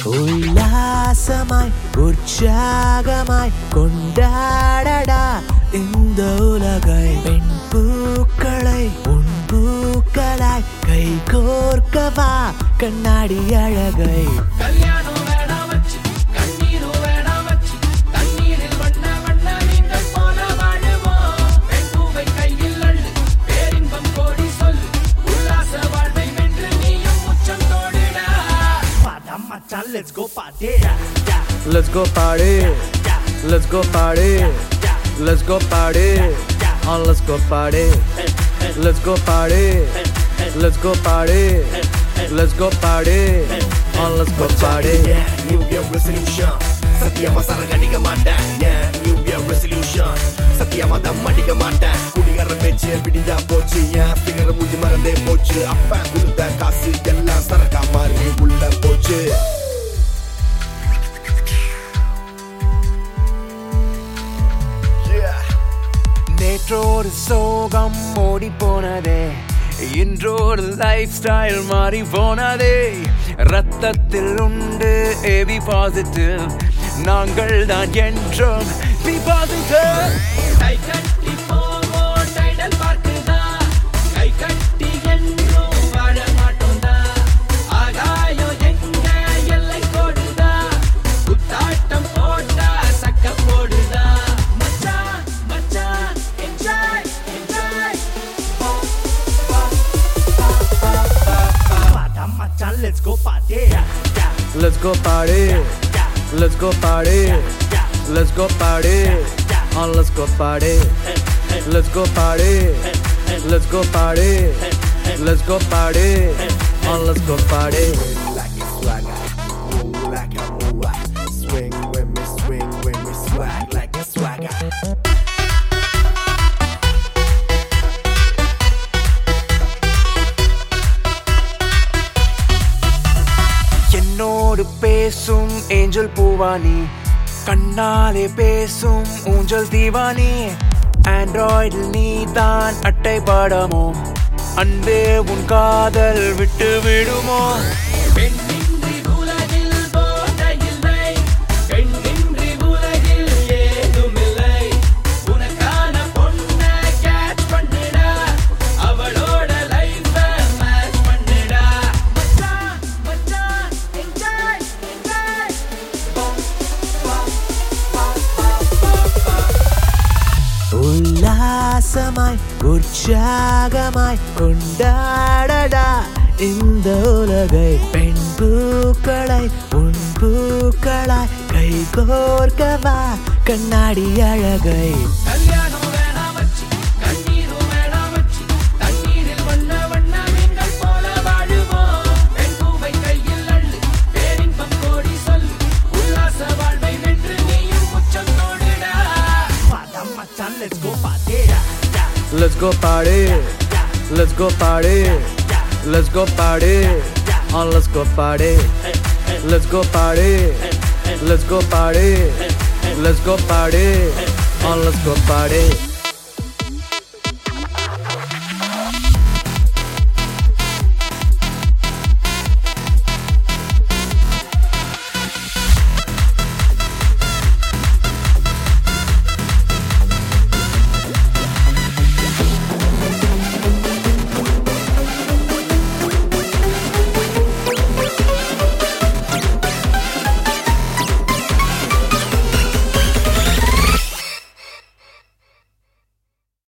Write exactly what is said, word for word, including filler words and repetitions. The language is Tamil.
உல்லாசமாய் உற்சாகமாய் கொண்டாடடா இந்த உலகை. பெண் பூக்களை உன் பூக்களாய் கை கோர்க்கவா கண்ணாடி அழகை. Let's go party. Let's go party. Let's go party. Let's go party. On let's go party. Let's go party. Let's go party. Let's go party. On let's go party. New Year resolution. சத்தியமா சரகடிக்க மாட்டேன். New Year resolution. சத்தியமா தம் அடிக்க மாட்டேன். குடிகார பேச்சு விடிஞ்சா போச்சு. என் பிகர மூஞ்சி மறந்தே போச்சு. அப்பா கொடுத்த காசு எல்லாம் சரக்கா மாறி உள்ள போச்சு. நேற்றோடு சோகம் ஓடி போனதே, இன்றோடு லைஃப் ஸ்டைல் மாறி போனதே. ரத்தத்தில் உண்டு ஏபி பாசிட்டிவ், நாங்கள் தான் என்றும் பி பாசிட்டிவ். கை கட்டி போவோம் டைடல் பார்க்குதா, கை கட்டி என்றும் வாழ மாட்டோம்தா. ஆகாயம் எங்க எல்லை கோடுதா, குத்தாட்டம் போட்டா சக்க போடுதா. Let's go party. Let's go party. Let's go party. Let's go party. On let's go party. Let's go party. Let's go party. Let's go party. On let's go party. Like a swagger, move like a mover. Swing when we swing when we swag like a swagger. என்னோடு பேசும் ஏஞ்சல் பூவானி, கண்ணாலே பேசும் ஊஞ்சல் தீவானி. ஆண்ட்ராய்டில் நீ தான் அட்டை பாடமோ, அன்பே உன் காதல் விட்டு விடுமோ. உல்லாசமாய் உற்சாகமாய் கொண்டாடடா இந்த உலகை. பெண் பூக்களை உன் பூக்களாய் கை கோர்க்கவா கண்ணாடி அழகை. Let's go party. Let's go party. Let's go party. Let's go party. On let's go party. Let's go party. Let's go party. Let's go party. On let's go party.